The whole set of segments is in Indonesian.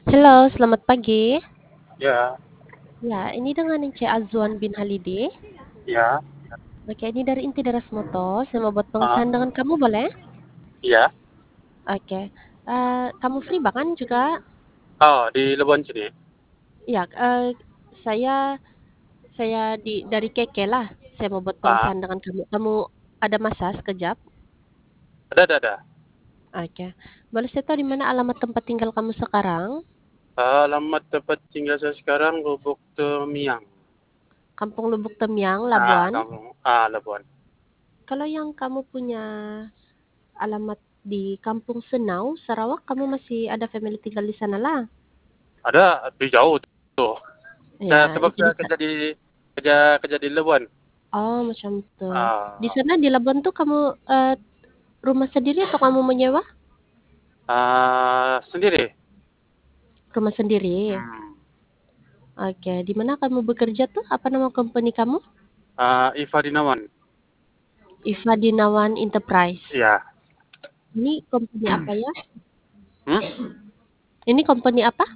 Halo, selamat pagi. Ya, Ya, ini dengan Encik Azwan bin Halidi. ya, Oke, ini dari Inti Daras Moto. Saya mau buat ah, pengesahan dengan kamu, boleh? iya. Oke. Kamu free bahkan juga? Oh, di Lebuan sini. Ya, saya dari Keke lah. Saya mau buat Ah, pengesahan dengan kamu. Kamu ada masa sekejap? ada. Oke. Boleh saya tahu di mana alamat tempat tinggal kamu sekarang? Alamat tempat tinggal saya sekarang Lubuk Temiang. Kampung Lubuk Temiang, Labuan. Kampung, Lebuan. Kalau yang kamu punya alamat di Kampung Senau, Sarawak, kamu masih ada family tinggal di sana lah. Ada di jauh tuh. Ya, Sebab itu saya kerja di Lebuan. oh, macam itu. Di Ah, sana di Labuan tuh kamu, rumah sendiri atau kamu menyewa? sendiri. Rumah sendiri. Hmm. Oke, di mana kamu bekerja tuh? Apa nama company kamu? Iva Dinawan. Iva Dinawan Enterprise. Iya. Ini company apa ya? Hmm? Ini company apa?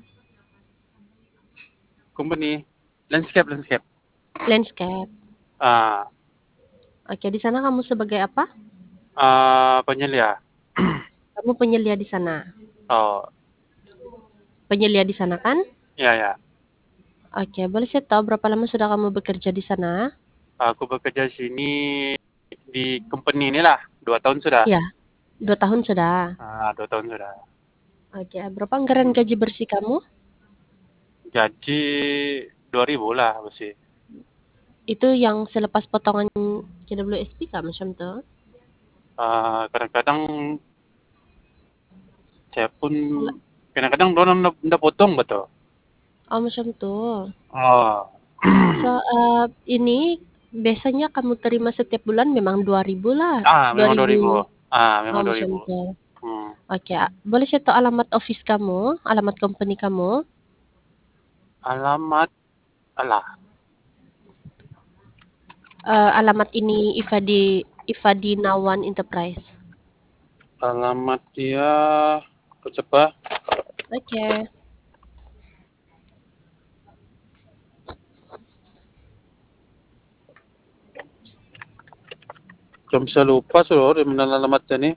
Company landscape. Landscape. Ah, Oke, di sana kamu sebagai apa? penyelia. Kamu penyelia di sana. Oh, Penyelia di sana kan? ya. Oke, boleh saya tahu berapa lama sudah kamu bekerja di sana? Aku bekerja di sini di company inilah 2 tahun sudah. Ya, 2 tahun sudah. 2 tahun sudah. Oke, berapa anggaran gaji bersih kamu? Gaji 2.000 lah masih. Itu yang selepas potongan KWSP kah macam tu? Kadang-kadang saya pun kadang-kadang orang ndak potong betul. Oh, macam tu. Oh. So, ini biasanya kamu terima setiap bulan memang 2.000 lah, dua Memang 2.000. ribu. Oh, Memang dua macam ribu. tu. Hmm. Oke, boleh saya tahu alamat office kamu, alamat company kamu? Alamat alah. Alamat ini Ifadi Nawan Enterprise. Alamat dia aku coba Oke. jam saya lupa suruh di mana alamatnya nih.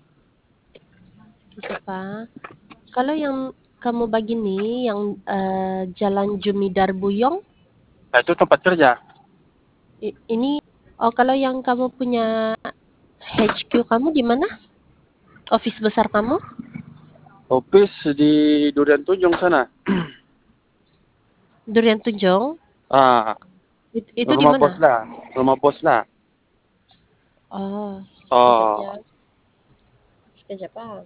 Siapa? Kalau yang kamu bagi nih, yang Jalan Jumidar Buyong, Itu tempat kerja. ini, oh kalau yang kamu punya HQ kamu di mana? Office besar kamu? Office di Durian Tunjung sana. Durian Tunjung? Ah, Itu di rumah mana? bos lah. Rumah bos lah. Oh, sekejap ya. Oh. Sekejap ah.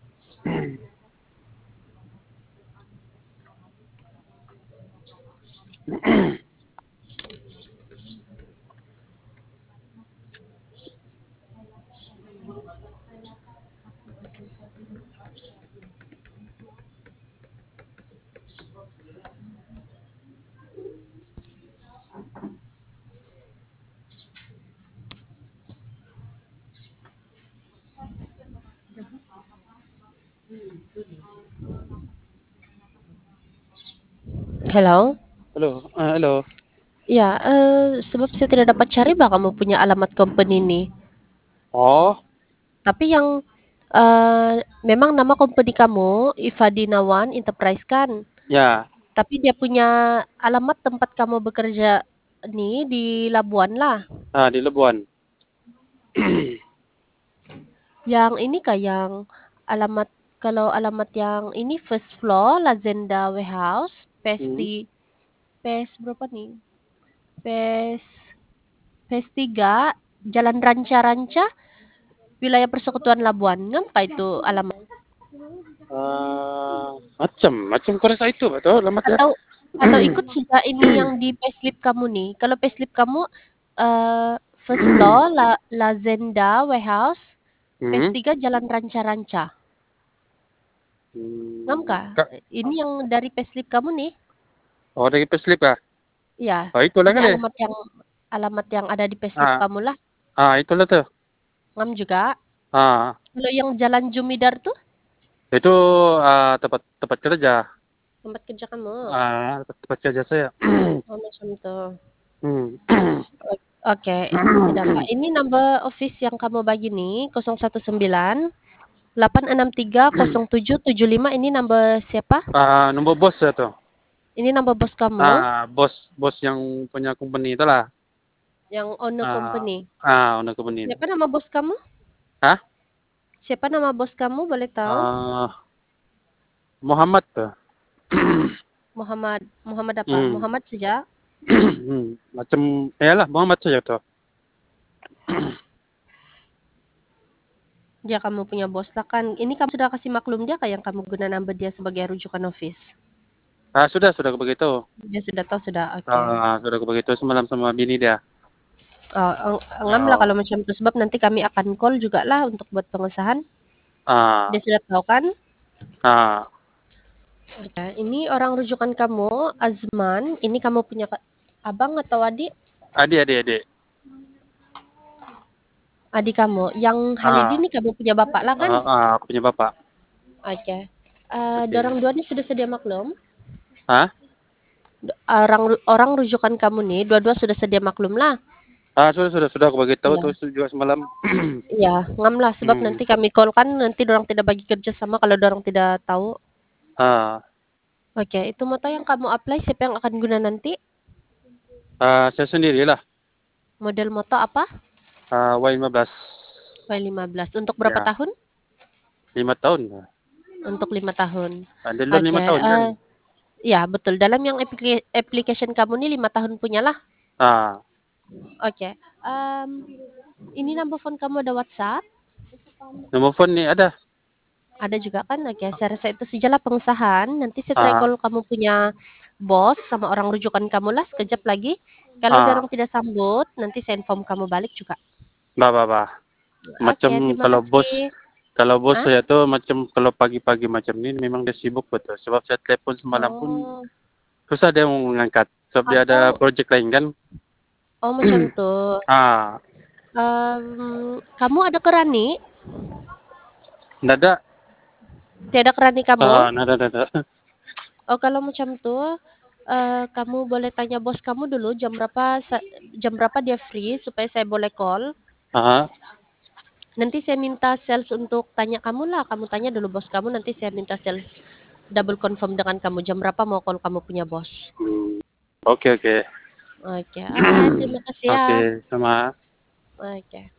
Hello? Halo. Ya, sebab saya tidak dapat cari bah kamu punya alamat company ini. Oh, Tapi yang memang nama company kamu Ifadinawan Enterprise kan? ya, Tapi dia punya alamat tempat kamu bekerja nih di Labuan lah. di Lebuan. Yang ini kah yang alamat, kalau alamat yang ini first floor Lazenda Warehouse, Hmm. PES berapa nih? PES PES 3 Jalan Ranca-Ranca, Wilayah Persekutuan Labuan. Ngapa itu alamat? Macam kurasa itu betul alamatnya. Atau ikut sudah ini yang di payslip kamu nih. Kalau payslip kamu eh first floor Lazenda Warehouse, PES Hmm. 3 Jalan Ranca-Ranca. Ngam kah? Kak, Ini yang dari payslip kamu nih. oh dari payslip ya? Ya, Itulah ini kali. alamat yang ada di payslip Ah, kamu lah. Itulah tuh. Ngam juga. Ah, Kalau yang Jalan Jumidar tuh, itu tempat tempat kerja. Tempat kerja kamu? Tempat kerja saya. Oh, macam tu. Hmm. Oke, tidak apa. Ini number office yang kamu bagi nih 019 863 0775 ini number siapa? Nombor bos saya tuh. Ini number bos kamu Bos yang punya company itulah. yang owner Ah, company. owner company. Siapa nama bos kamu? Hah? Siapa nama bos kamu boleh tahu? Ah, Muhammad tuh. Muhammad Muhammad apa? Hmm. Muhammad saja? Macam ya lah Muhammad saja tuh. Dia kamu punya bos lah kan. Ini kamu sudah kasih maklum dia kayak yang kamu guna number dia sebagai rujukan office. Sudah begitu. Dia sudah tahu sudah. Oke. Sudah begitu semalam sama bini dia. Ngam lah Ah, kalau macam itu sebab nanti kami akan call juga lah untuk buat pengesahan. ah, Dia sudah tahu kan? ah, Oke. Ini orang rujukan kamu, Azman. Ini kamu punya abang atau adik? adik. Adik kamu. Yang Halidi Ah, ini kamu punya bapak lah kan? aku punya bapak. Oke. Oke. Dorang dua ini sudah sedia maklum. Hah? Orang orang rujukan kamu nih, dua-dua sudah sedia maklum lah. Sudah aku bagi tahu tuh Ya. juga semalam. Iya, ngam lah sebab Hmm. nanti kami call kan nanti dorang tidak bagi kerja sama kalau dorang tidak tahu. Ah, Oke, itu moto yang kamu apply siapa yang akan guna nanti? saya sendirilah. Model moto apa? Y15. Y15. Untuk berapa Ya, tahun? 5 tahun. Untuk 5 tahun. Ada luar Oke, 5 tahun kan? ya betul. Dalam yang application kamu nih 5 tahun punyalah. Ah, Oke. Ini number phone kamu ada WhatsApp? nomor phone nih ada. Ada juga kan? Oke, saya rasa itu sajalah pengesahan. Nanti saya try Ah, call kamu punya bos sama orang rujukan kamu lah sekejap lagi. Kalau ah, dorong tidak sambut, nanti saya inform kamu balik juga. bah. Macam Oke, terima kalau bos kasih. kalau bos Ah? saya tuh macam kalau pagi-pagi macam ini memang dia sibuk betul. Sebab saya telepon semalam pun Oh, susah dia mau mengangkat. Sebab dia ada atau project lain kan. oh macam tuh. Ah, Kamu ada kerani? nggak ada. Tiada kerani kamu? Nada. Oh, kalau macam tuh, kamu boleh tanya bos kamu dulu jam berapa dia free supaya saya boleh call. Ah, Nanti saya minta sales untuk tanya kamu lah. Kamu tanya dulu bos kamu, nanti saya minta sales double confirm dengan kamu jam berapa mau call kamu punya bos. oke. Oke, oke, terima kasih ya. Oke, sama. Oke.